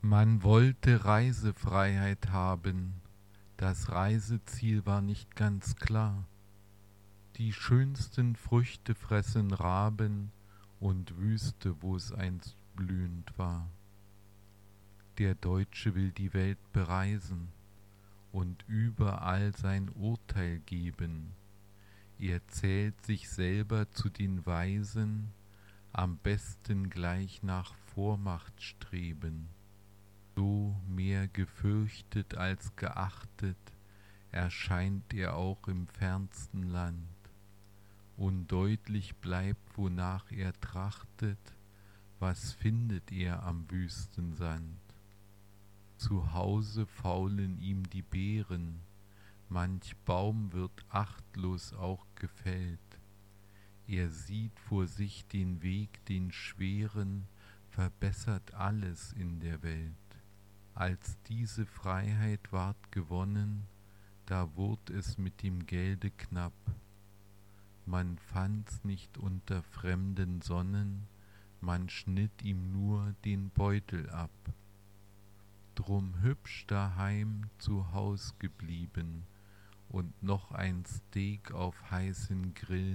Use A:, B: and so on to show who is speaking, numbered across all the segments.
A: Man wollte Reisefreiheit haben, das Reiseziel war nicht ganz klar. Die schönsten Früchte fressen Raben und Wüste, wo's einst blühend war. Der Deutsche will die Welt bereisen und überall sein Urteil geben. Er zählt sich selber zu den Weisen, am besten gleich nach Vormacht streben. So mehr gefürchtet als geachtet erscheint er auch im fernsten Land. Undeutlich bleibt, wonach er trachtet, was findet er am Wüstensand. Zu Hause faulen ihm die Beeren, manch Baum wird achtlos auch gefällt. Er sieht vor sich den Weg, den schweren, verbessert alles in der Welt. Als diese Freiheit ward gewonnen, da wurd es mit dem Gelde knapp. Man fand's nicht unter fremden Sonnen, man schnitt ihm nur den Beutel ab. Drum hübsch daheim zu Haus geblieben und noch ein Steak auf heißen Grill,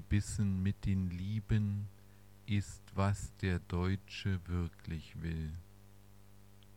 A: hineingebissen mit den Lieben, ist was der Deutsche wirklich will.